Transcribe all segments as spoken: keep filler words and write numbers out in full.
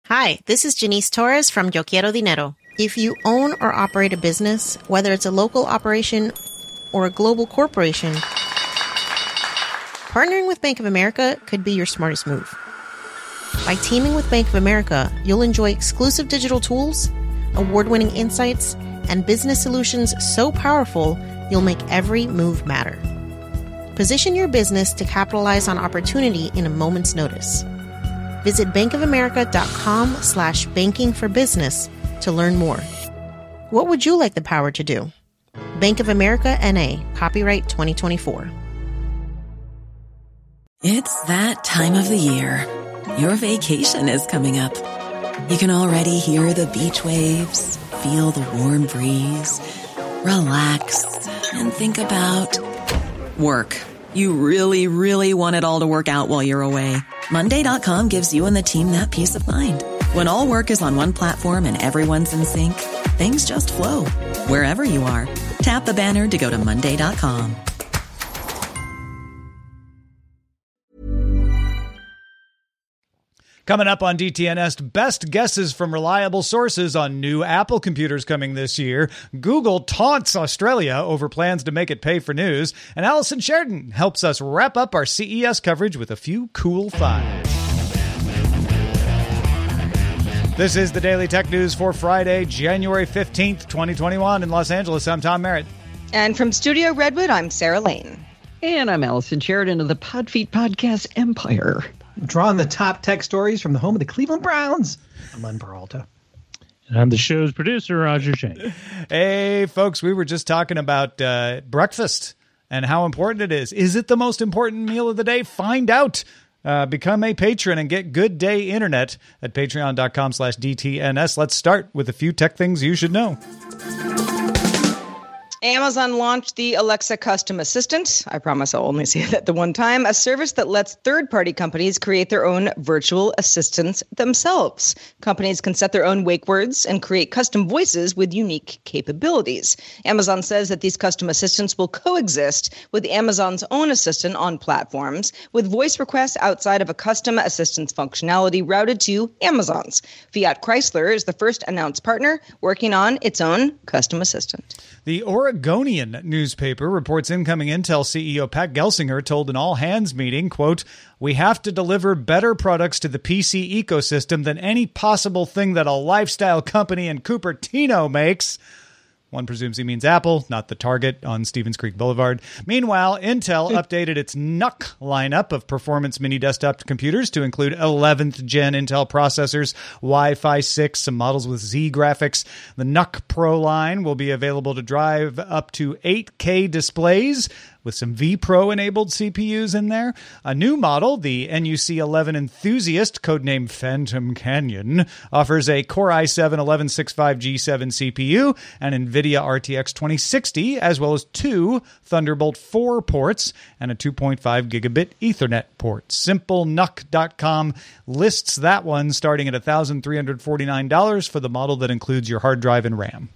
Hi, this is Janice Torres from Yo Quiero Dinero. If you own or operate a business, whether it's a local operation or a global corporation, partnering with Bank of America could be your smartest move. By teaming with Bank of America, you'll enjoy exclusive digital tools, award-winning insights, and business solutions so powerful, you'll make every move matter. Position your business to capitalize on opportunity in a moment's notice. Visit bankofamerica.com slash banking for business to learn more. What would you like the power to do? Bank of America N A, copyright twenty twenty-four. It's that time of the year. Your vacation is coming up. You can already hear the beach waves, feel the warm breeze, relax, and think about work. You really, really want it all to work out while you're away. Monday dot com gives you and the team that peace of mind. When all work is on one platform and everyone's in sync, things just flow. Wherever you are, tap the banner to go to Monday dot com. Coming up on D T N S, best guesses from reliable sources on new Apple computers coming this year. Google taunts Australia over plans to make it pay for news. And Allison Sheridan helps us wrap up our C E S coverage with a few cool finds. This is the Daily Tech News for Friday, January fifteenth, twenty twenty-one. In Los Angeles, I'm Tom Merritt. And from Studio Redwood, I'm Sarah Lane. And I'm Allison Sheridan of the Podfeet Podcast Empire. Drawing the top tech stories from the home of the Cleveland Browns. I'm Len Peralta. And I'm the show's producer, Roger Shane. Hey, folks, we were just talking about uh, breakfast and how important it is. Is it the most important meal of the day? Find out. Uh, become a patron and get Good Day Internet at patreon.com slash DTNS. Let's start with a few tech things you should know. Amazon launched the Alexa Custom Assistant. I promise I'll only say that the one time. A service that lets third-party companies create their own virtual assistants themselves. Companies can set their own wake words and create custom voices with unique capabilities. Amazon says that these custom assistants will coexist with Amazon's own assistant on platforms, with voice requests outside of a custom assistant's functionality routed to Amazon's. Fiat Chrysler is the first announced partner working on its own custom assistant. The Oregonian newspaper reports incoming Intel C E O Pat Gelsinger told an all-hands meeting, quote, "We have to deliver better products to the P C ecosystem than any possible thing that a lifestyle company in Cupertino makes." One presumes he means Apple, not the Target on Stevens Creek Boulevard. Meanwhile, Intel updated its N U C lineup of performance mini desktop computers to include eleventh gen Intel processors, Wi-Fi six, some models with Z graphics. The N U C Pro line will be available to drive up to eight K displays with some vPro enabled C P Us in there. A new model, the N U C eleven Enthusiast, codenamed Phantom Canyon, offers a Core i seven eleven sixty-five G seven C P U and NVIDIA R T X twenty sixty, as well as two Thunderbolt four ports and a two point five gigabit Ethernet port. Simple N U C dot com lists that one starting at one thousand three hundred forty-nine dollars for the model that includes your hard drive and RAM.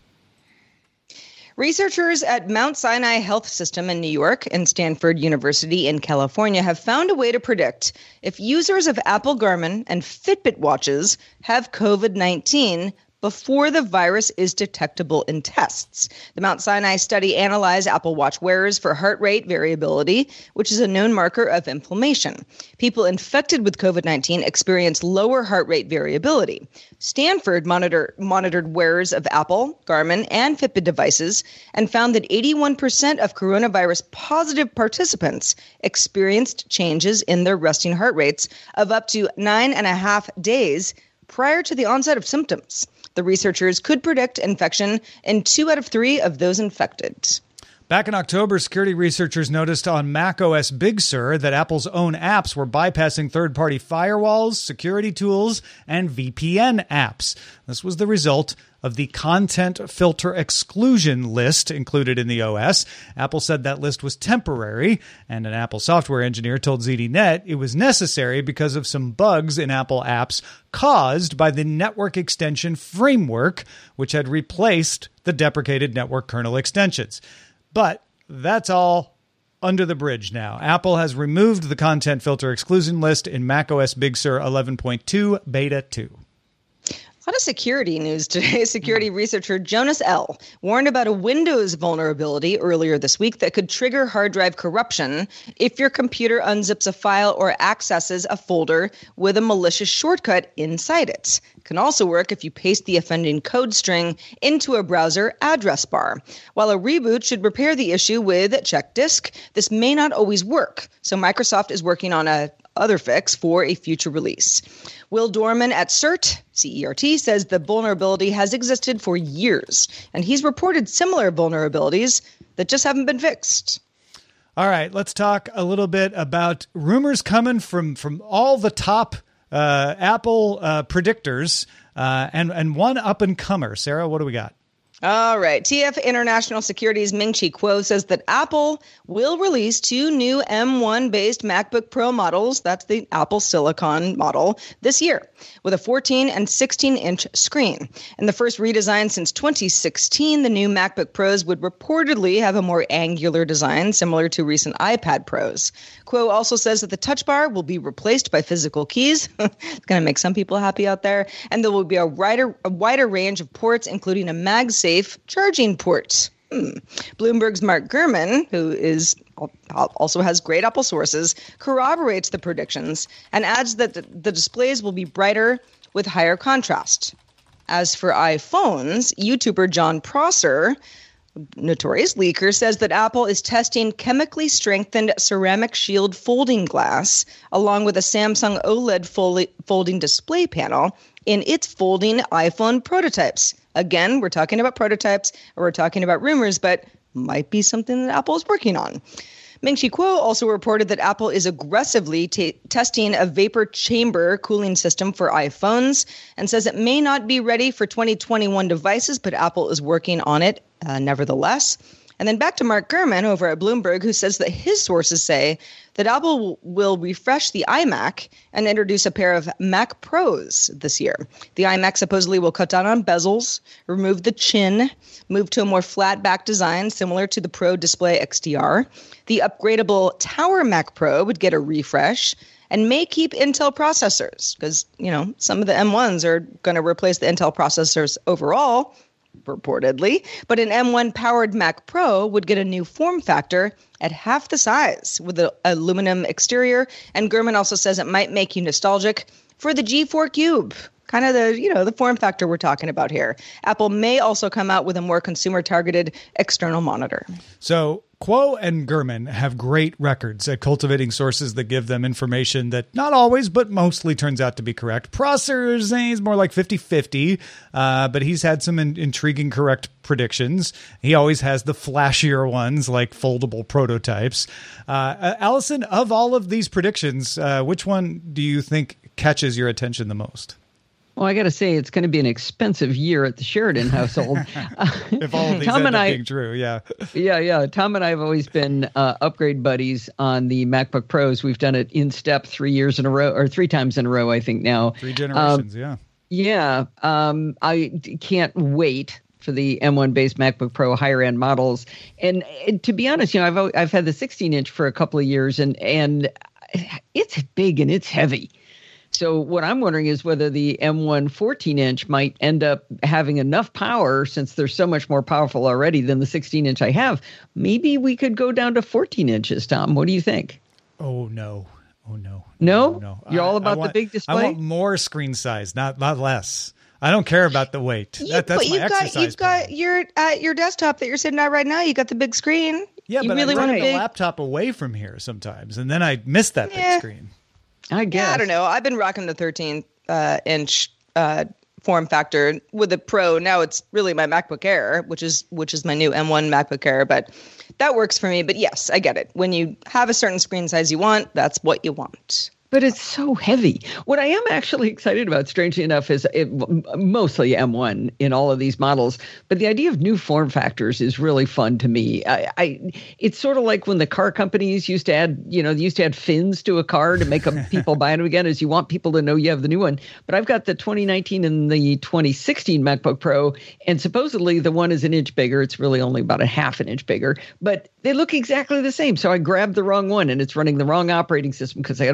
Researchers at Mount Sinai Health System in New York and Stanford University in California have found a way to predict if users of Apple Garmin and Fitbit watches have covid nineteen before the virus is detectable in tests. The Mount Sinai study analyzed Apple Watch wearers for heart rate variability, which is a known marker of inflammation. People infected with covid nineteen experience lower heart rate variability. Stanford monitor, monitored wearers of Apple, Garmin, and Fitbit devices and found that eighty-one percent of coronavirus-positive participants experienced changes in their resting heart rates of up to nine and a half days prior to the onset of symptoms. The researchers could predict infection in two out of three of those infected. Back in October, security researchers noticed on macOS Big Sur that Apple's own apps were bypassing third-party firewalls, security tools, and V P N apps. This was the result of the content filter exclusion list included in the O S. Apple said that list was temporary, and an Apple software engineer told Z D Net it was necessary because of some bugs in Apple apps caused by the network extension framework, which had replaced the deprecated network kernel extensions. But that's all under the bridge now. Apple has removed the content filter exclusion list in macOS Big Sur eleven point two Beta two. On a security news today, security researcher Jonas L. warned about a Windows vulnerability earlier this week that could trigger hard drive corruption if your computer unzips a file or accesses a folder with a malicious shortcut inside it. It can also work if you paste the offending code string into a browser address bar. While a reboot should repair the issue with check disk, this may not always work. So Microsoft is working on a other fix for a future release. Will Dorman at CERT, C E R T, says the vulnerability has existed for years, and he's reported similar vulnerabilities that just haven't been fixed. All right, let's talk a little bit about rumors coming from, from all the top uh, Apple uh, predictors uh, and, and one up-and-comer. Sarah, what do we got? All right. T F International Securities' Ming-Chi Kuo says that Apple will release two new M one-based MacBook Pro models, that's the Apple Silicon model, this year, with a fourteen and sixteen-inch screen. In the first redesign since twenty sixteen, the new MacBook Pros would reportedly have a more angular design, similar to recent iPad Pros. Kuo also says that the Touch Bar will be replaced by physical keys. It's going to make some people happy out there. And there will be a wider, a wider range of ports, including a MagSafe charging port. Hmm. Bloomberg's Mark Gurman, who is also has great Apple sources, corroborates the predictions and adds that the, the displays will be brighter with higher contrast. As for iPhones, YouTuber John Prosser, notorious leaker, says that Apple is testing chemically strengthened ceramic shield folding glass along with a Samsung OLED fol- folding display panel in its folding iPhone prototypes. Again, we're talking about prototypes, or we're talking about rumors, but might be something that Apple is working on. Ming-Chi Kuo also reported that Apple is aggressively t- testing a vapor chamber cooling system for iPhones and says it may not be ready for twenty twenty-one devices, but Apple is working on it uh, nevertheless. And then back to Mark Gurman over at Bloomberg, who says that his sources say that Apple will refresh the iMac and introduce a pair of Mac Pros this year. The iMac supposedly will cut down on bezels, remove the chin, move to a more flat back design similar to the Pro Display X D R. The upgradable Tower Mac Pro would get a refresh and may keep Intel processors because, you know, some of the M ones are going to replace the Intel processors overall, reportedly, but an M one powered Mac Pro would get a new form factor at half the size with an aluminum exterior. And Gurman also says it might make you nostalgic for the G four Cube, kind of the, you know, the form factor we're talking about here. Apple may also come out with a more consumer targeted external monitor. So Kuo and Gurman have great records at cultivating sources that give them information that not always, but mostly turns out to be correct. Prosser's is more like fifty-fifty, uh, but he's had some in- intriguing correct predictions. He always has the flashier ones like foldable prototypes. Uh, uh, Allison, of all of these predictions, uh, which one do you think catches your attention the most? Well, I got to say, it's going to be an expensive year at the Sheridan household. If all of these Tom end and up I, being true, yeah. Yeah, yeah. Tom and I have always been uh, upgrade buddies on the MacBook Pros. We've done it in step three years in a row, or three times in a row, I think now. Three generations, um, yeah. Yeah. Um, I can't wait for the M one-based MacBook Pro higher-end models. And, and to be honest, you know, I've I've had the sixteen-inch for a couple of years, and and it's big and it's heavy. So what I'm wondering is whether the M one fourteen-inch might end up having enough power, since they're so much more powerful already than the sixteen-inch I have. Maybe we could go down to fourteen inches, Tom. What do you think? Oh, no. Oh, no. No? no, no. You're all I, about I want, the big display? I want more screen size, not not less. I don't care about the weight. You, that, that's but my you've exercise got, you've plan. got your at your desktop that you're sitting at right now. You got the big screen. Yeah, you but really I want run a the big laptop away from here sometimes, and then I miss that Yeah. big screen. I guess. Yeah, I don't know. I've been rocking the thirteen uh, inch uh, form factor with the Pro. Now it's really my MacBook Air, which is which is my new M one MacBook Air. But that works for me. But yes, I get it. When you have a certain screen size you want, that's what you want. But it's so heavy. What I am actually excited about, strangely enough, is it, mostly M one in all of these models. But the idea of new form factors is really fun to me. I, I it's sort of like when the car companies used to add, you know, they used to add fins to a car to make people buy them again, as you want people to know you have the new one. But I've got the twenty nineteen and the twenty sixteen MacBook Pro, and supposedly the one is an inch bigger. It's really only about a half an inch bigger, but they look exactly the same. So I grabbed the wrong one, and it's running the wrong operating system because I had them on two different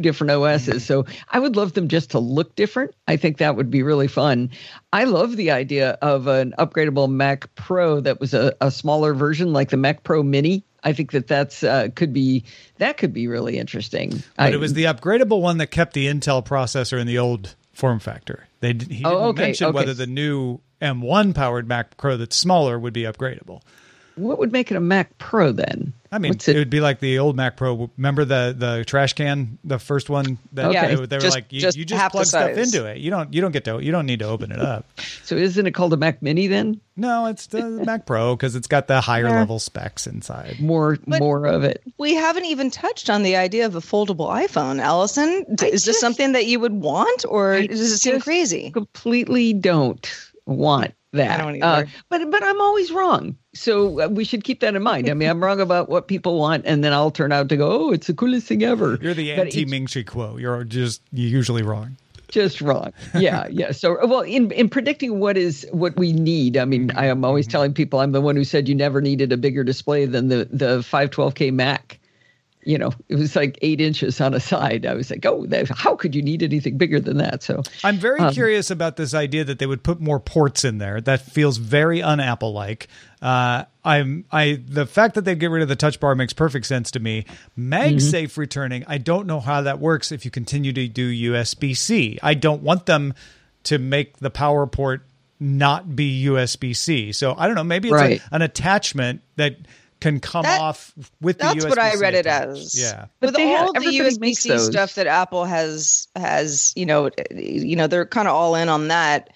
different O Ss. So I would love them just to look different. I think that would be really fun. I love the idea of an upgradable Mac Pro that was a, a smaller version like the Mac Pro Mini. I think that that's uh, could be that could be really interesting. But I, it was the upgradable one that kept the Intel processor in the old form factor. They he didn't oh, okay, mention okay. whether the new M one powered Mac Pro that's smaller would be upgradable. What would make it a Mac Pro then? I mean, What's it? it? would be like the old Mac Pro. Remember the the trash can, the first one? That Okay. they, they were Just- like, you just you just half the plug stuff size. into it. You don't you don't get to you don't need to open it up. So isn't it called a Mac Mini then? No, it's the Mac Pro because it's got the higher Yeah. level specs inside. More But- more of it. We haven't even touched on the idea of a foldable iPhone, Allison. D- I Is this just- something that you would want, or I does it seem just crazy? Completely don't want that. I don't Uh, either. but but I'm always wrong. So uh, we should keep that in mind. I mean, I'm wrong about what people want, and then I'll turn out to go, oh, it's the coolest thing ever. You're the But anti it's Ming Chi Kuo. You're just you're usually wrong. just wrong. Yeah, yeah. So, well, in in predicting what is what we need, I mean, I am always telling people I'm the one who said you never needed a bigger display than the the five twelve K Mac. You know, it was like eight inches on a side. I was like, oh, that, how could you need anything bigger than that? So I'm very Um, curious about this idea that they would put more ports in there. That feels very un-Apple like. Uh, I'm I the fact that they get rid of the touch bar makes perfect sense to me. MagSafe returning, I don't know how that works if you continue to do U S B C. I don't want them to make the power port not be U S B C. So I don't know. Maybe it's Right. a, an attachment that can come That- off with the That's U S B C. what I read it attached. as. Yeah. But With they have- all the everybody U S B makes C those. stuff that Apple has has, you know, you know, they're kind of all in on that.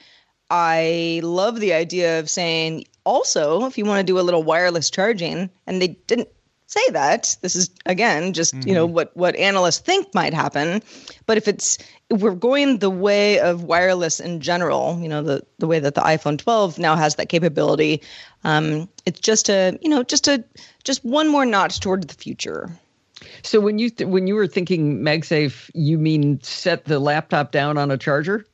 I love the idea of saying also, if you want to do a little wireless charging, and they didn't say that. This is again just you know what what analysts think might happen, but if it's if we're going the way of wireless in general, you know the the way that the iPhone twelve now has that capability, um, it's just a you know just a just one more notch toward the future. So when you th- when you were thinking MagSafe, you mean set the laptop down on a charger?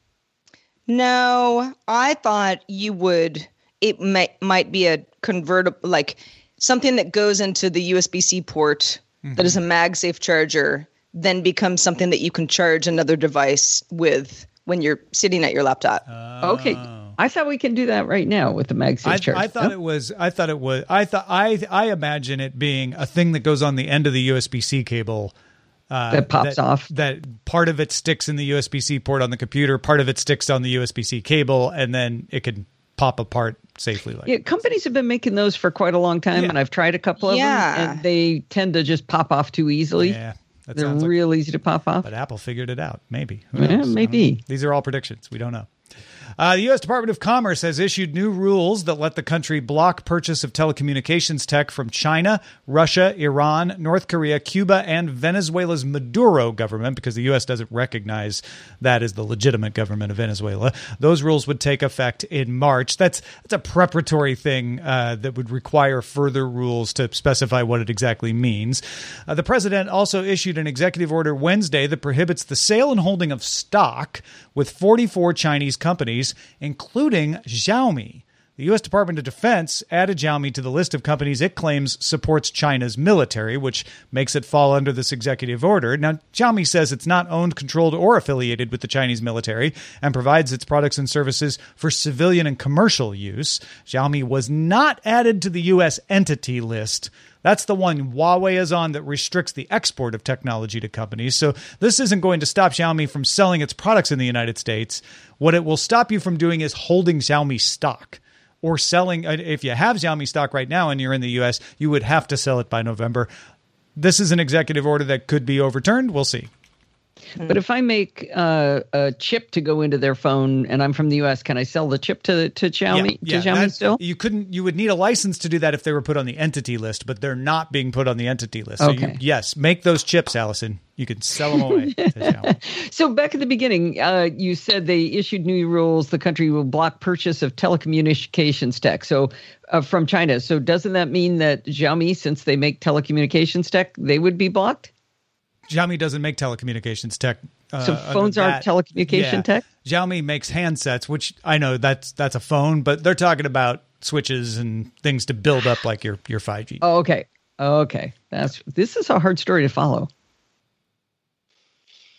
No, I thought you would. It might might be a convertible, like something that goes into the U S B C port that is a MagSafe charger, then becomes something that you can charge another device with when you're sitting at your laptop. Okay, I thought we can do that right now with the MagSafe I, charger. I thought it was. I thought it was. I thought. I. I imagine it being a thing that goes on the end of the U S B C cable. Uh, That pops that, off. That part of it sticks in the U S B C port on the computer. Part of it sticks on the U S B C cable, and then it can pop apart safely. Like Yeah, companies have been making those for quite a long time, Yeah. and I've tried a couple of Yeah. them, and they tend to just pop off too easily. yeah, that They're sounds like- real easy to pop off. But Apple figured it out. Maybe. Who Yeah, knows? I maybe. don't know. These are all predictions. We don't know. Uh, the U S Department of Commerce has issued new rules that let the country block purchase of telecommunications tech from China, Russia, Iran, North Korea, Cuba, and Venezuela's Maduro government, because the U S doesn't recognize that as the legitimate government of Venezuela. Those rules would take effect in March. That's that's a preparatory thing uh, that would require further rules to specify what it exactly means. Uh, the president also issued an executive order Wednesday that prohibits the sale and holding of stock with forty-four Chinese companies, including Xiaomi. The U S Department of Defense added Xiaomi to the list of companies it claims supports China's military, which makes it fall under this executive order. Now, Xiaomi says it's not owned, controlled, or affiliated with the Chinese military and provides its products and services for civilian and commercial use. Xiaomi was not added to the U S entity list. That's the one Huawei is on that restricts the export of technology to companies. So this isn't going to stop Xiaomi from selling its products in the United States. What it will stop you from doing is holding Xiaomi stock or selling. If you have Xiaomi stock right now and you're in the U S, you would have to sell it by November. This is an executive order that could be overturned. We'll see. But if I make uh, a chip to go into their phone and I'm from the U S, can I sell the chip to to Xiaomi? Yeah, to yeah, Xiaomi that- still? You couldn't. You would need a license to do that if they were put on the entity list, but they're not being put on the entity list. So you, Okay. yes, make those chips, Allison. You can sell them away to Xiaomi. So back at the beginning, uh, you said they issued new rules. The country will block purchase of telecommunications tech. So uh, from China. So doesn't that mean that Xiaomi, since they make telecommunications tech, they would be blocked? Xiaomi doesn't make telecommunications tech. Uh, So phones under aren't that- telecommunication yeah. tech? Xiaomi makes handsets, which I know that's that's a phone, but they're talking about switches and things to build up like your your five G. Oh, okay. Okay. That's this is a hard story to follow.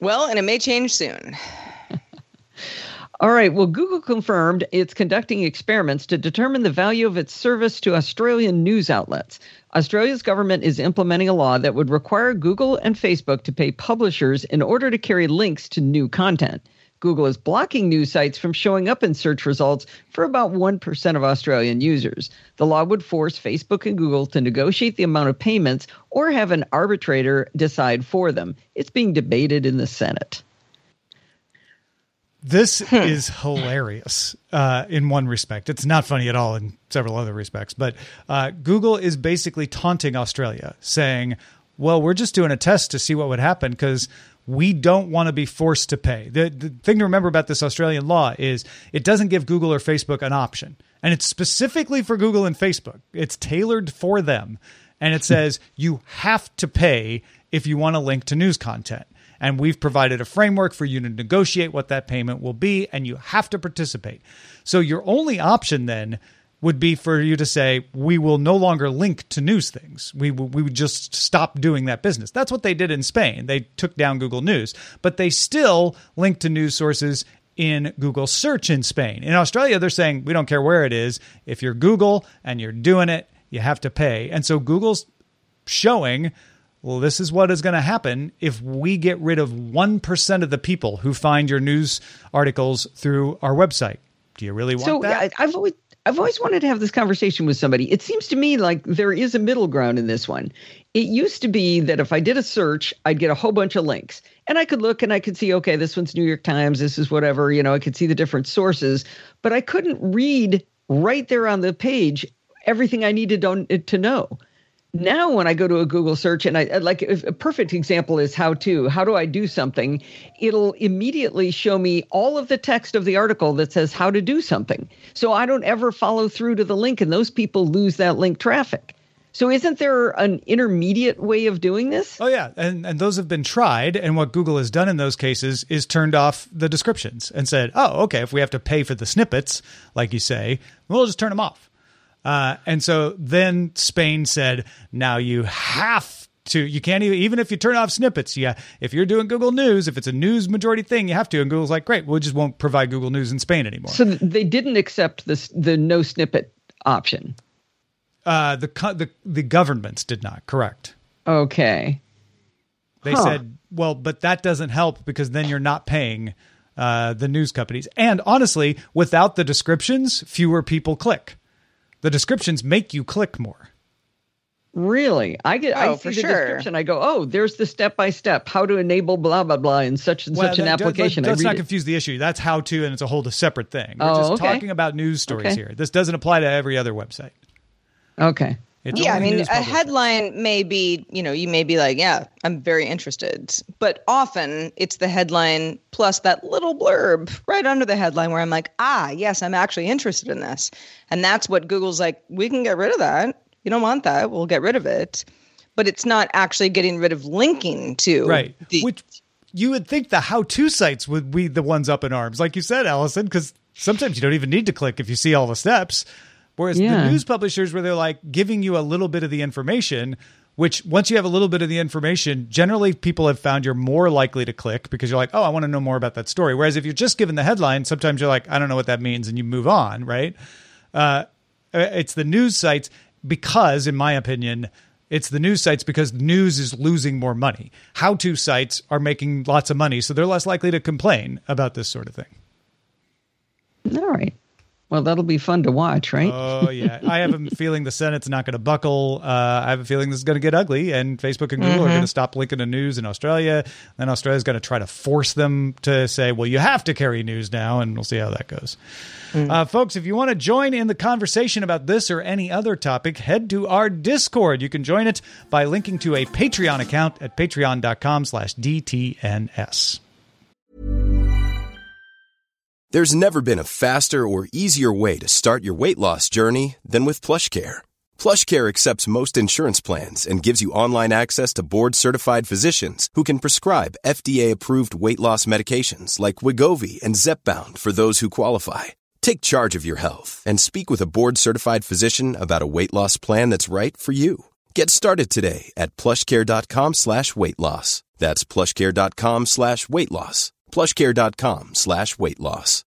Well, and it may change soon. All right. Well, Google confirmed it's conducting experiments to determine the value of its service to Australian news outlets. Australia's government is implementing a law that would require Google and Facebook to pay publishers in order to carry links to new content. Google is blocking news sites from showing up in search results for about one percent of Australian users. The law would force Facebook and Google to negotiate the amount of payments or have an arbitrator decide for them. It's being debated in the Senate. This is hilarious uh, in one respect. It's not funny at all in several other respects. But uh, Google is basically taunting Australia, saying, well, we're just doing a test to see what would happen because we don't want to be forced to pay. The, the thing to remember about this Australian law is it doesn't give Google or Facebook an option. And it's specifically for Google and Facebook. It's tailored for them. And it says you have to pay if you want to link to news content. And we've provided a framework for you to negotiate what that payment will be, and you have to participate. So your only option then would be for you to say, we will no longer link to news things. We, we would just stop doing that business. That's what they did in Spain. They took down Google News, but they still link to news sources in Google Search in Spain. In Australia, they're saying, we don't care where it is. If you're Google and you're doing it, you have to pay. And so Google's showing, well, this is what is going to happen if we get rid of one percent of the people who find your news articles through our website. Do you really want so, that? So I've always, I've always wanted to have this conversation with somebody. It seems to me like there is a middle ground in this one. It used to be that if I did a search, I'd get a whole bunch of links. And I could look and I could see, okay, this one's New York Times, this is whatever, you know, I could see the different sources. But I couldn't read right there on the page everything I needed to know. Now, when I go to a Google search, and I like a perfect example is how to, how do I do something? It'll immediately show me all of the text of the article that says how to do something. So I don't ever follow through to the link, and those people lose that link traffic. So isn't there an intermediate way of doing this? Oh, yeah. And and those have been tried. And what Google has done in those cases is turned off the descriptions and said, oh, okay, if we have to pay for the snippets, like you say, we'll just turn them off. Uh, and so then Spain said, now you have to, you can't even, even if you turn off snippets, yeah, if you're doing Google News, if it's a news majority thing, you have to. And Google's like, great, we just won't provide Google News in Spain anymore. So they didn't accept this, the no snippet option. Uh, the, the, the governments did not, correct. Okay. They huh. said, well, but that doesn't help because then you're not paying uh, the news companies. And honestly, without the descriptions, fewer people click. The descriptions make you click more. Really? I get. Oh, I see for the sure. description. I go, oh, there's the step by step how to enable blah blah blah in such and well, such an that, application. Let, let's I read not it. confuse the issue. That's how to, and it's a whole separate thing. We're Oh, just okay. talking about news stories Okay. here. This doesn't apply to every other website. Okay. It's Yeah, I only mean, news a publishers. headline may be, you know, you may be like, yeah, I'm very interested. But often it's the headline plus that little blurb right under the headline where I'm like, ah, yes, I'm actually interested in this. And that's what Google's like, we can get rid of that. You don't want that. We'll get rid of it. But it's not actually getting rid of linking to. Right. The, Which you would think the how-to sites would be the ones up in arms, like you said, Allison, because sometimes you don't even need to click if you see all the steps. Whereas Yeah. the news publishers, where they're like giving you a little bit of the information, which once you have a little bit of the information, generally people have found you're more likely to click because you're like, oh, I want to know more about that story. Whereas if you're just given the headline, sometimes you're like, I don't know what that means, and you move on, right? Uh, it's the news sites because, in my opinion, it's the news sites because news is losing more money. How-to sites are making lots of money, so they're less likely to complain about this sort of thing. All right. Well, that'll be fun to watch, right? Oh, yeah. I have a feeling the Senate's not going to buckle. Uh, I have a feeling this is going to get ugly, and Facebook and Google Mm-hmm. are going to stop linking to news in Australia. Then Australia's going to try to force them to say, well, you have to carry news now, and we'll see how that goes. Mm. Uh, folks, if you want to join in the conversation about this or any other topic, head to our Discord. You can join it by linking to a Patreon account at patreon.com slash DTNS. There's never been a faster or easier way to start your weight loss journey than with PlushCare. PlushCare accepts most insurance plans and gives you online access to board-certified physicians who can prescribe F D A-approved weight loss medications like Wegovy and Zepbound for those who qualify. Take charge of your health and speak with a board-certified physician about a weight loss plan that's right for you. Get started today at plushcare.com slash weight loss. That's plushcare.com slash weight loss. plushcare.com slash weight loss.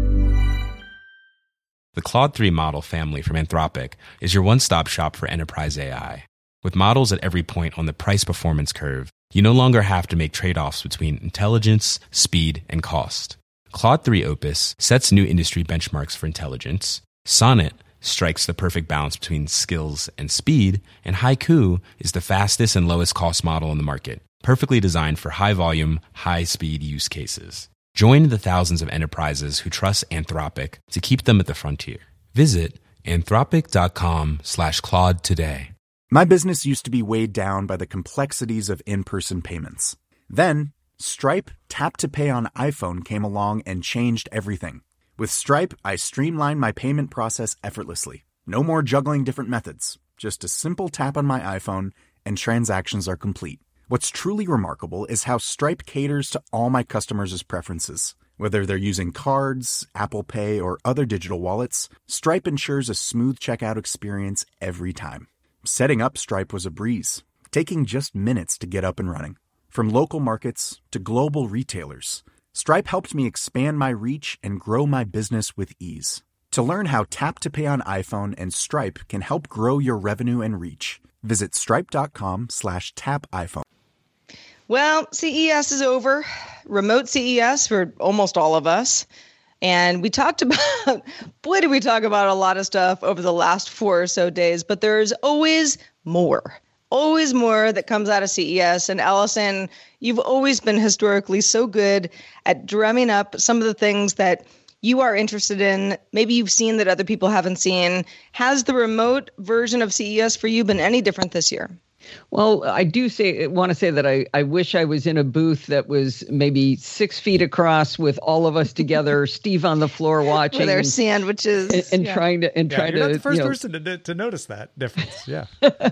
The Claude three model family from Anthropic is your one-stop shop for enterprise A I. With models at every point on the price-performance curve, you no longer have to make trade-offs between intelligence, speed, and cost. Claude three Opus sets new industry benchmarks for intelligence. Sonnet strikes the perfect balance between skills and speed. And Haiku is the fastest and lowest cost model in the market, perfectly designed for high-volume, high-speed use cases. Join the thousands of enterprises who trust Anthropic to keep them at the frontier. Visit anthropic.com slash Claude today. My business used to be weighed down by the complexities of in-person payments. Then, Stripe Tap to Pay on iPhone came along and changed everything. With Stripe, I streamlined my payment process effortlessly. No more juggling different methods. Just a simple tap on my iPhone and transactions are complete. What's truly remarkable is how Stripe caters to all my customers' preferences. Whether they're using cards, Apple Pay, or other digital wallets, Stripe ensures a smooth checkout experience every time. Setting up Stripe was a breeze, taking just minutes to get up and running. From local markets to global retailers, Stripe helped me expand my reach and grow my business with ease. To learn how Tap to Pay on iPhone and Stripe can help grow your revenue and reach, visit stripe.com slash tap iPhone. Well, C E S is over. Remote C E S for almost all of us. And we talked about, boy, did we talk about a lot of stuff over the last four or so days, but there's always more, always more that comes out of C E S. And Allison, you've always been historically so good at drumming up some of the things that you are interested in. Maybe you've seen that other people haven't seen. Has the remote version of C E S for you been any different this year? Well, I do say want to say that I, I wish I was in a booth that was maybe six feet across with all of us together, Steve on the floor watching. With our and, sandwiches. And, and yeah. trying to and yeah, trying you're to. not the first you know, person to, to notice that difference. Yeah.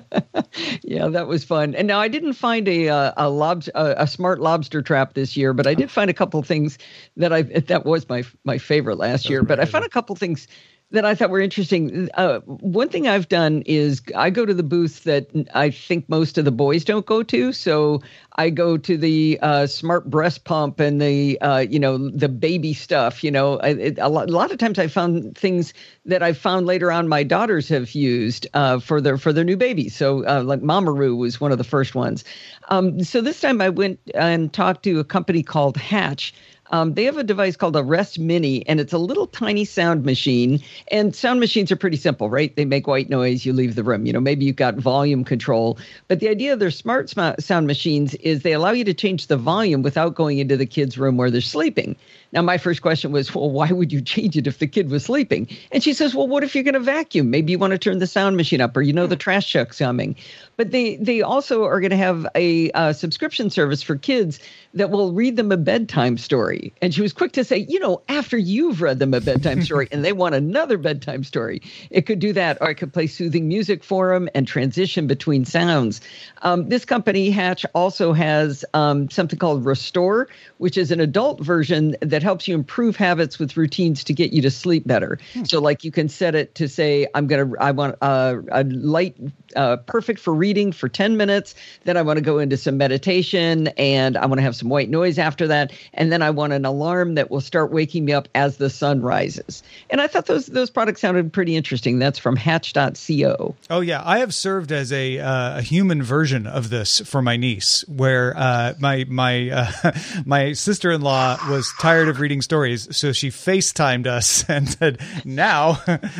Yeah, that was fun. And now I didn't find a a, a, lob, a a smart lobster trap this year, but I did find a couple of things that I that was my my favorite last year. But I found a couple of things that I thought were interesting. Uh, one thing I've done is I go to the booth that I think most of the boys don't go to. So I go to the uh, smart breast pump and the, uh, you know, the baby stuff. You know, I, it, a, lot, a lot of times I found things that I found later on my daughters have used uh, for their for their new babies. So uh, like Mamaroo was one of the first ones. Um, so this time I went and talked to a company called Hatch. Um, they have a device called a Rest Mini, and it's a little tiny sound machine. And sound machines are pretty simple, right? They make white noise, you leave the room. You know, maybe you've got volume control. But the idea of their smart sm- sound machines is they allow you to change the volume without going into the kid's room where they're sleeping. Now, my first question was, well, why would you change it if the kid was sleeping? And she says, well, what if you're going to vacuum? Maybe you want to turn the sound machine up, or you know the trash truck's coming. But they they also are going to have a uh, subscription service for kids that will read them a bedtime story. And she was quick to say, you know, after you've read them a bedtime story and they want another bedtime story, it could do that. Or it could play soothing music for them and transition between sounds. Um, this company, Hatch, also has um, something called Restore, which is an adult version that helps you improve habits with routines to get you to sleep better. Hmm. So like you can set it to say, I'm going to, I want uh, a light, uh, perfect for reading for ten minutes. Then I want to go into some meditation and I want to have some white noise after that. And then I want an alarm that will start waking me up as the sun rises. And I thought those those products sounded pretty interesting. That's from hatch dot co. Oh, yeah. I have served as a, uh, a human version of this for my niece, where uh, my my uh, my sister-in-law was tired of reading stories, so she FaceTimed us and said, now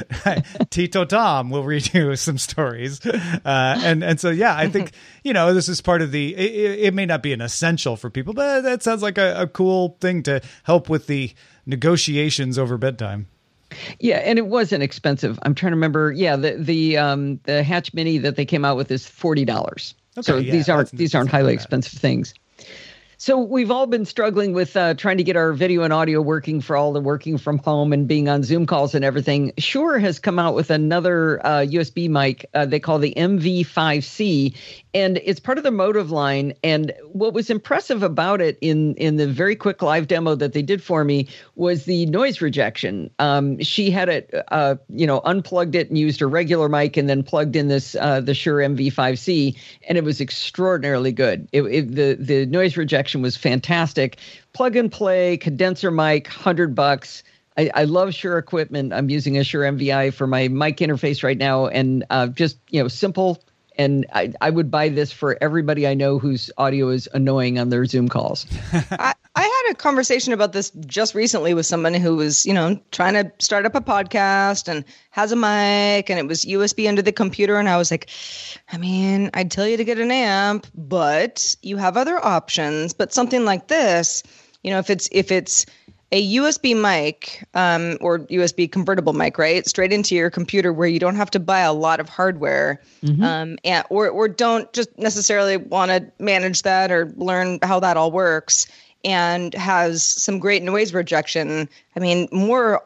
Tito Tom will read you some stories. Uh, and, and so, yeah, I think, you know, this is part of the, it, it may not be an essential for people, but that sounds like a, a cool thing to help with the negotiations over bedtime. Yeah, and it wasn't expensive. I'm trying to remember. Yeah, the the um, the Hatch Mini that they came out with is forty dollars. Okay, so yeah, these aren't these aren't highly expensive things. So we've all been struggling with uh, trying to get our video and audio working for all the working from home and being on Zoom calls and everything. Shure has come out with another uh, U S B mic uh, they call the M V five C, And it's part of the Motive line. And what was impressive about it in, in the very quick live demo that they did for me was the noise rejection. Um, she had it, uh, you know, unplugged it and used a regular mic and then plugged in this uh, the Shure M V five C, and it was extraordinarily good. It, it, the the noise rejection was fantastic. Plug and play, condenser mic, hundred bucks. I, I love Shure equipment. I'm using a Shure M V I for my mic interface right now, and uh, just you know, simple. And I, I would buy this for everybody I know whose audio is annoying on their Zoom calls. I, I had a conversation about this just recently with someone who was, you know, trying to start up a podcast and has a mic, and it was U S B into the computer. And I was like, I mean, I'd tell you to get an amp, but you have other options. But something like this, you know, if it's if it's a U S B mic um, or U S B convertible mic, right, straight into your computer where you don't have to buy a lot of hardware, mm-hmm. um, and or or don't just necessarily want to manage that or learn how that all works, and has some great noise rejection. I mean, more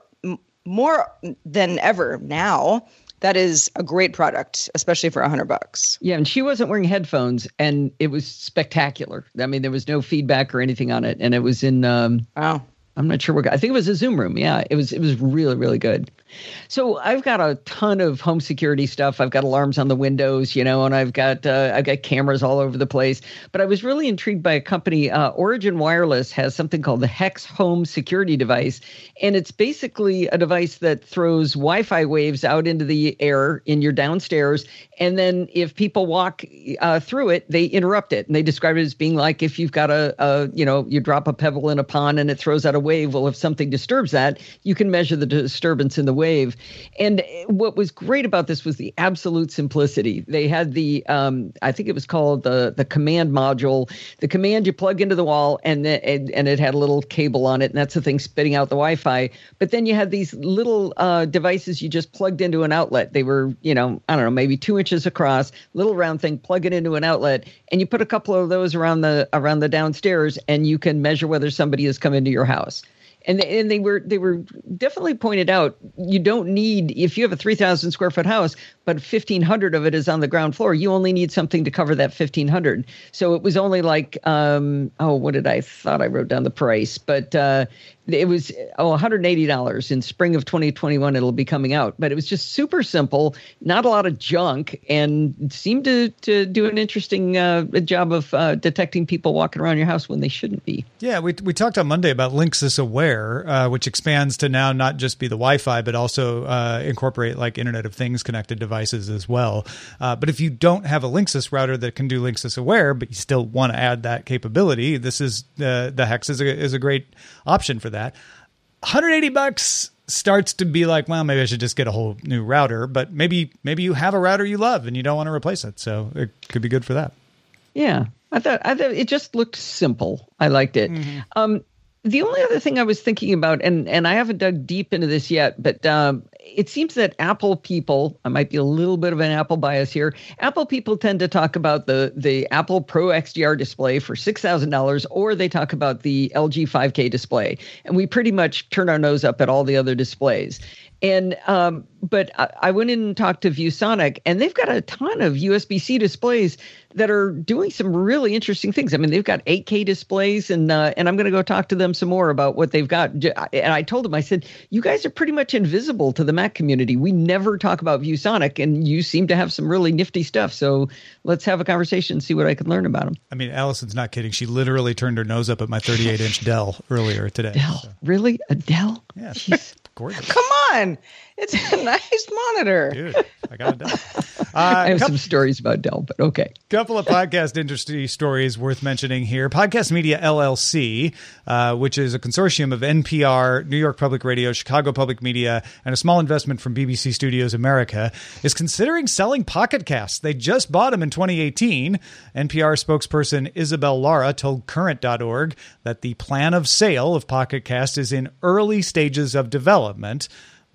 more than ever now, that is a great product, especially for a hundred bucks. Yeah, and she wasn't wearing headphones, and it was spectacular. I mean, there was no feedback or anything on it, and it was in. Um, wow. I'm not sure what, I think it was a Zoom room. Yeah, it was, it was really, really good. So I've got a ton of home security stuff. I've got alarms on the windows, you know, and I've got, uh, I've got cameras all over the place, but I was really intrigued by a company, uh, Origin Wireless has something called the Hex Home Security Device. And it's basically a device that throws Wi-Fi waves out into the air in your downstairs. And then if people walk uh, through it, they interrupt it. And they describe it as being like if you've got a, a, you know, you drop a pebble in a pond and it throws out a wave. Well, if something disturbs that, you can measure the disturbance in the wave. And what was great about this was the absolute simplicity. They had the, um, I think it was called the the command module. The command you plug into the wall, and the, and, and it had a little cable on it, and that's the thing spitting out the Wi-Fi. But then you had these little uh, devices you just plugged into an outlet. They were, you know, I don't know, maybe two inches across, little round thing, plug it into an outlet, and you put a couple of those around the around the downstairs, and you can measure whether somebody has come into your house. And they, and they were they were definitely pointed out, you don't need, if you have a three thousand square foot house, but fifteen hundred of it is on the ground floor, you only need something to cover that fifteen hundred. So it was only like, um, oh, what did I thought I wrote down the price, but uh, it was oh, one hundred eighty dollars in spring of twenty twenty-one. It'll be coming out, but it was just super simple, not a lot of junk, and seemed to to do an interesting uh, job of uh, detecting people walking around your house when they shouldn't be. Yeah, we we talked on Monday about Linksys Aware, uh, which expands to now not just be the Wi-Fi, but also uh, incorporate like Internet of Things connected devices as well. Uh, but if you don't have a Linksys router that can do Linksys Aware, but you still want to add that capability, this is uh, the Hex is a, is a great option for that. one hundred eighty bucks starts to be like, well, maybe I should just get a whole new router, but maybe maybe you have a router you love and you don't want to replace it, so it could be good for that. Yeah, I thought I thought it just looked simple. I liked it. Mm-hmm. Um, the only other thing I was thinking about, and and I haven't dug deep into this yet, but um, it seems that Apple people, I might be a little bit of an Apple bias here, Apple people tend to talk about the, the Apple Pro X D R display for six thousand dollars, or they talk about the L G five K display. And we pretty much turn our nose up at all the other displays. And um, but I, I went in and talked to ViewSonic, and they've got a ton of U S B-C displays that are doing some really interesting things. I mean, they've got eight K displays, and uh, and I'm going to go talk to them some more about what they've got. And I told them, I said, you guys are pretty much invisible to the Mac community. We never talk about ViewSonic, and you seem to have some really nifty stuff. So let's have a conversation and see what I can learn about them. I mean, Allison's not kidding. She literally turned her nose up at my thirty-eight inch Dell earlier today. Dell? So. Really? A Dell? Yeah. Jeez. Gorgeous. Come on. It's a nice monitor. Dude, I got it done. Uh, I have couple, some stories about Dell, but okay. Couple of podcast industry stories worth mentioning here. Podcast Media L L C, uh, which is a consortium of N P R, New York Public Radio, Chicago Public Media, and a small investment from B B C Studios America, is considering selling Pocket Casts. They just bought them in twenty eighteen. N P R spokesperson Isabel Lara told current dot org that the plan of sale of Pocket Cast is in early stages of development, but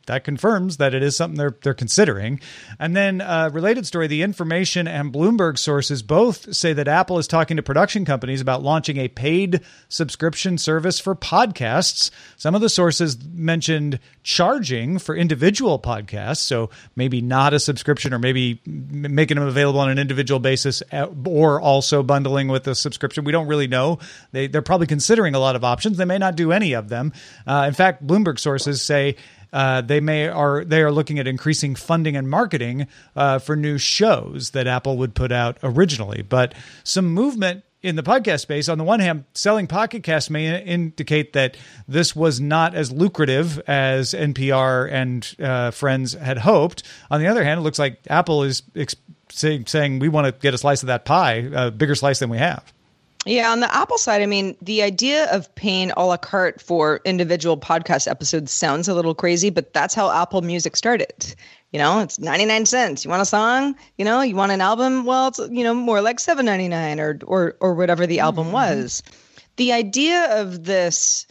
that confirms that it is something they're they're considering. And then uh, related story, The Information and Bloomberg sources both say that Apple is talking to production companies about launching a paid subscription service for podcasts. Some of the sources mentioned charging for individual podcasts, so maybe not a subscription, or maybe making them available on an individual basis, or also bundling with a subscription. We don't really know. They, they're probably considering a lot of options. They may not do any of them. Uh, in fact, Bloomberg sources say Uh, they may are they are looking at increasing funding and marketing uh, for new shows that Apple would put out originally. But some movement in the podcast space. On the one hand, selling Pocket Cast may indicate that this was not as lucrative as N P R and uh, friends had hoped. On the other hand, it looks like Apple is ex- say, saying we want to get a slice of that pie, a bigger slice than we have. Yeah, on the Apple side, I mean, the idea of paying a la carte for individual podcast episodes sounds a little crazy, but that's how Apple Music started. You know, it's ninety-nine cents. You want a song? You know, you want an album? Well, it's, you know, more like seven ninety-nine or or or whatever the album mm-hmm. was. The idea of this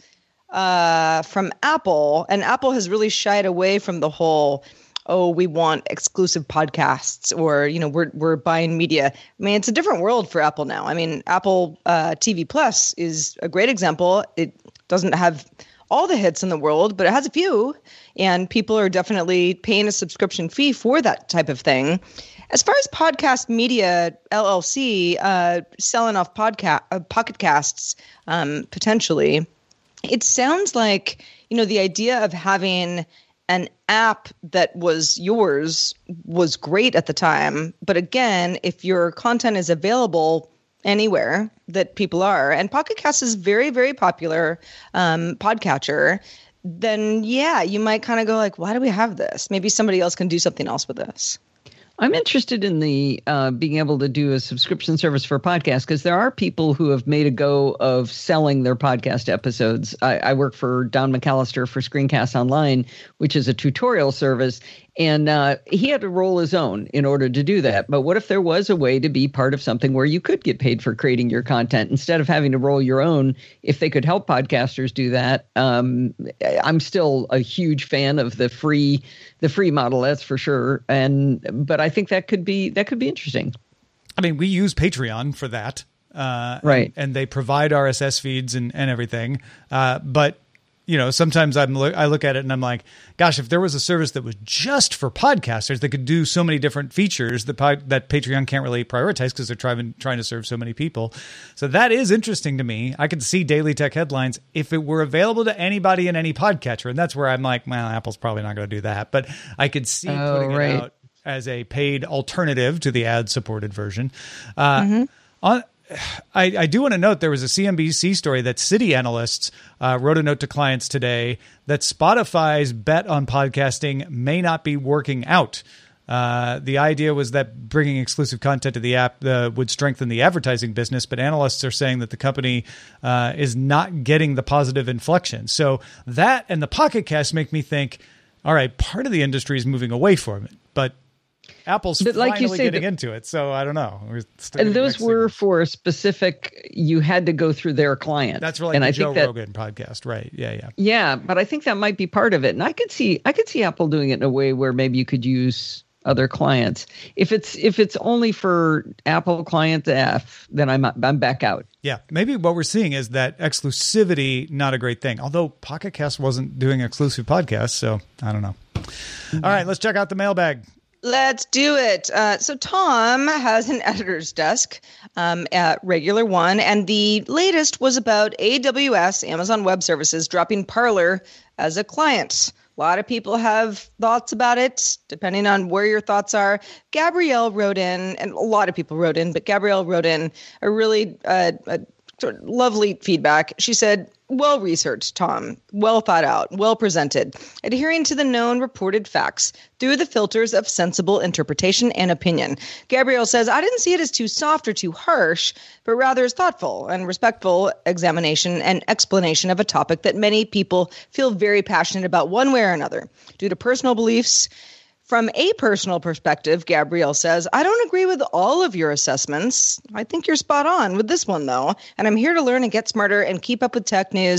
uh, from Apple, and Apple has really shied away from the whole, oh, we want exclusive podcasts, or, you know, we're we're buying media. I mean, it's a different world for Apple now. I mean, Apple uh, T V Plus is a great example. It doesn't have all the hits in the world, but it has a few, and people are definitely paying a subscription fee for that type of thing. As far as Podcast Media L L C uh, selling off podcast uh, Pocket Casts um, potentially, it sounds like, you know, the idea of having an app that was yours was great at the time. But again, if your content is available anywhere that people are, and Pocket Cast is very, very popular um, podcatcher, then yeah, you might kind of go like, why do we have this? Maybe somebody else can do something else with this. I'm interested in the uh, being able to do a subscription service for podcasts, because there are people who have made a go of selling their podcast episodes. I, I work for Don McAllister for Screencast Online, which is a tutorial service, and uh, he had to roll his own in order to do that. But what if there was a way to be part of something where you could get paid for creating your content instead of having to roll your own? If they could help podcasters do that, um, I'm still a huge fan of the free the free model, that's for sure. And but I think that could be that could be interesting. I mean, we use Patreon for that, uh, right? And, and they provide R S S feeds and and everything, uh, but. You know, sometimes I'm lo- I look at it and I'm like, gosh, if there was a service that was just for podcasters that could do so many different features that pod- that Patreon can't really prioritize because they're trying trying to serve so many people. So that is interesting to me. I could see Daily Tech Headlines if it were available to anybody in any podcatcher, and that's where I'm like, well, Apple's probably not going to do that, but I could see oh, putting right. it out as a paid alternative to the ad-supported version. Uh, mm-hmm. On I, I do want to note there was a C N B C story that Citi analysts uh, wrote a note to clients today that Spotify's bet on podcasting may not be working out. Uh, the idea was that bringing exclusive content to the app uh, would strengthen the advertising business, but analysts are saying that the company uh, is not getting the positive inflection. So that and the Pocket Cast make me think, all right, part of the industry is moving away from it, but Apple's but like finally you say, getting the, into it, so I don't know. And those were for a specific, you had to go through their client. That's really and the I Joe think that, Rogan podcast, right? Yeah, yeah. Yeah, but I think that might be part of it. And I could see I could see Apple doing it in a way where maybe you could use other clients. If it's if it's only for Apple client F, then I'm I'm back out. Yeah, maybe what we're seeing is that exclusivity, not a great thing. Although Pocket Cast wasn't doing exclusive podcasts, so I don't know. All right, let's check out the mailbag. Let's do it. Uh, so Tom has an editor's desk um, at Regular One, and the latest was about A W S, Amazon Web Services, dropping Parler as a client. A lot of people have thoughts about it, depending on where your thoughts are. Gabrielle wrote in, and a lot of people wrote in, but Gabrielle wrote in a really uh, a sort of lovely feedback. She said, well researched, Tom, well thought out, well presented, adhering to the known reported facts through the filters of sensible interpretation and opinion. Gabrielle says, I didn't see it as too soft or too harsh, but rather as thoughtful and respectful examination and explanation of a topic that many people feel very passionate about one way or another, due to personal beliefs. From a personal perspective, Gabrielle says, I don't agree with all of your assessments. I think you're spot on with this one, though. And I'm here to learn and get smarter and keep up with tech news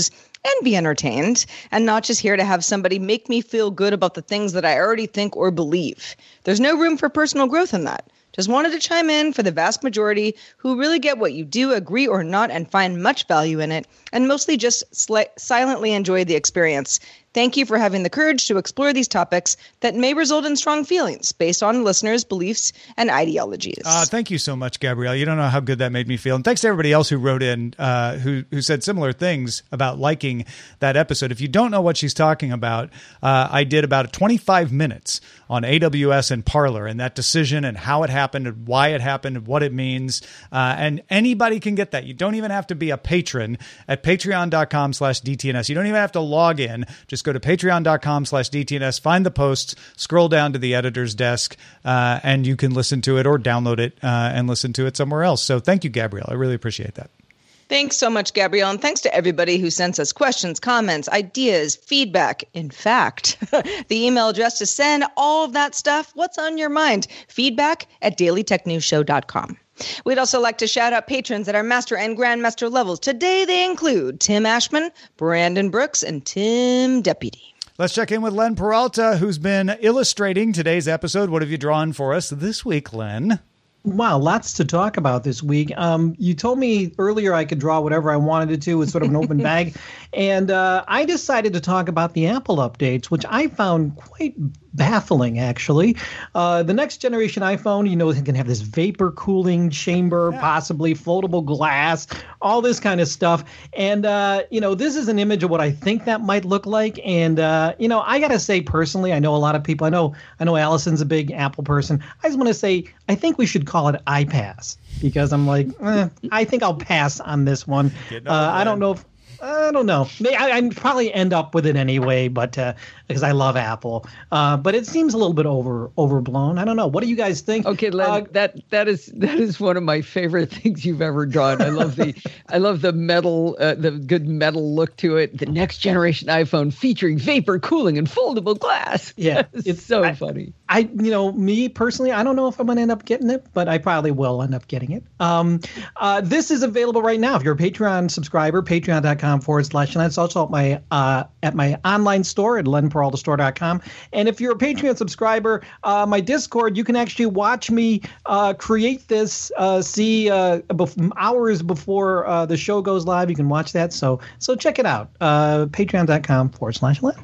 and be entertained, and not just here to have somebody make me feel good about the things that I already think or believe. There's no room for personal growth in that. Just wanted to chime in for the vast majority who really get what you do, agree or not, and find much value in it, and mostly just sli- silently enjoy the experience. Thank you for having the courage to explore these topics that may result in strong feelings based on listeners' beliefs and ideologies. Uh, thank you so much, Gabrielle. You don't know how good that made me feel. And thanks to everybody else who wrote in, uh, who who said similar things about liking that episode. If you don't know what she's talking about, uh, I did about twenty-five minutes on A W S and Parler and that decision and how it happened and why it happened and what it means. Uh, and anybody can get that. You don't even have to be a patron at patreon.com slash DTNS. You don't even have to log in. Just go to patreon.com slash DTNS, find the posts, scroll down to the editor's desk, uh, and you can listen to it or download it uh, and listen to it somewhere else. So thank you, Gabrielle. I really appreciate that. Thanks so much, Gabrielle. And thanks to everybody who sends us questions, comments, ideas, feedback. In fact, the email address to send all of that stuff, what's on your mind? Feedback at daily tech news show dot com. We'd also like to shout out patrons at our master and grandmaster levels. Today they include Tim Ashman, Brandon Brooks, and Tim Deputy. Let's check in with Len Peralta, who's been illustrating today's episode. What have you drawn for us this week, Len? Wow, lots to talk about this week. Um, you told me earlier I could draw whatever I wanted to. It's sort of an open bag. And uh, I decided to talk about the Apple updates, which I found quite baffling, actually. Uh, the next generation iPhone, you know, it can have this vapor cooling chamber, yeah. possibly floatable glass, all this kind of stuff. And, uh, you know, this is an image of what I think that might look like. And, uh, you know, I got to say personally, I know a lot of people, I know, I know Allison's a big Apple person. I just want to say, I think we should call it iPass because I'm like, eh, I think I'll pass on this one. Uh, I don't know if, I don't know. I, I'd probably end up with it anyway, but uh, because I love Apple. Uh, but it seems a little bit over overblown. I don't know. What do you guys think? Okay, Len, uh, that that is that is one of my favorite things you've ever drawn. I love the I love the metal, uh, the good metal look to it. The next generation iPhone featuring vapor cooling and foldable glass. Yeah, it's, it's so I, funny. I, you know, me personally, I don't know if I'm going to end up getting it, but I probably will end up getting it. Um, uh, this is available right now. If you're a Patreon subscriber, patreon.com forward slash, and it's also at my uh, at my online store at len peralta store dot com. And if you're a Patreon subscriber, uh, my Discord, you can actually watch me uh, create this, uh, see uh, bef- hours before uh, the show goes live. You can watch that. So so check it out. Uh, patreon.com forward slash len.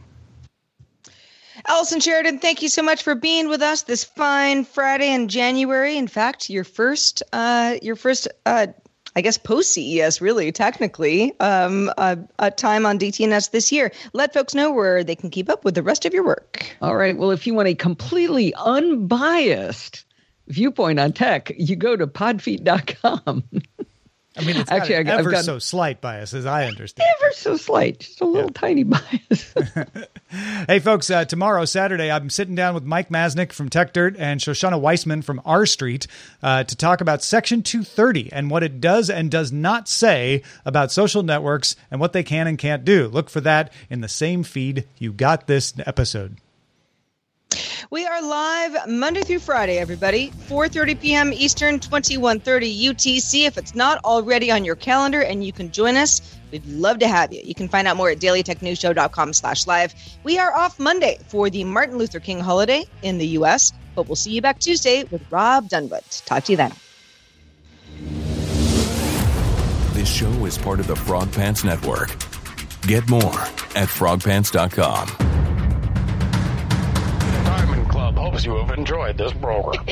Allison Sheridan, thank you so much for being with us this fine Friday in January. In fact, your first, uh, your first, uh, I guess, post-C E S, really, technically, um, uh, a time on D T N S this year. Let folks know where they can keep up with the rest of your work. All right. Well, if you want a completely unbiased viewpoint on tech, you go to podfeet dot com. I mean, it's actually got an I've ever got, so slight bias, as I understand. Ever so slight, just a little yeah. tiny bias. Hey, folks, uh, tomorrow, Saturday, I'm sitting down with Mike Masnick from Tech Dirt and Shoshana Weissman from R Street uh, to talk about Section two thirty and what it does and does not say about social networks and what they can and can't do. Look for that in the same feed you got this episode. We are live Monday through Friday, everybody, four thirty p.m. Eastern, twenty-one thirty U T C. If it's not already on your calendar and you can join us, we'd love to have you. You can find out more at daily tech news show dot com slash live. We are off Monday for the Martin Luther King holiday in the U S, but we'll see you back Tuesday with Rob Dunwood. Talk to you then. This show is part of the Frog Pants Network. Get more at frog pants dot com. Hopes you have enjoyed this program.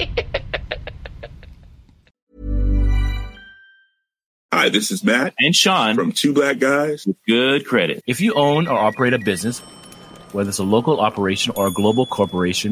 Hi, this is Matt and Sean from Two Black Guys with Good Credit. If you own or operate a business, whether it's a local operation or a global corporation,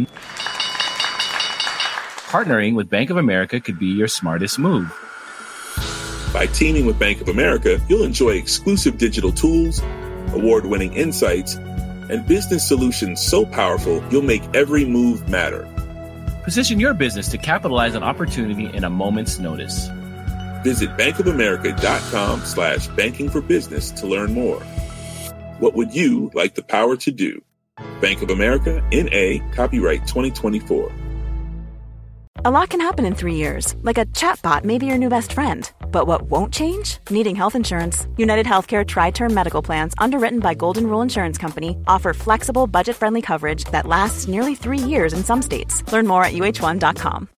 partnering with Bank of America could be your smartest move. By teaming with Bank of America, you'll enjoy exclusive digital tools, award-winning insights, and business solutions so powerful, you'll make every move matter. Position your business to capitalize on opportunity in a moment's notice. Visit bankofamerica.com slash banking for business to learn more. What would you like the power to do? Bank of America, N A, copyright twenty twenty-four. A lot can happen in three years, like a chatbot may be your new best friend. But what won't change? Needing health insurance. United Healthcare Tri-Term Medical Plans, underwritten by Golden Rule Insurance Company, offer flexible, budget-friendly coverage that lasts nearly three years in some states. Learn more at U H one dot com.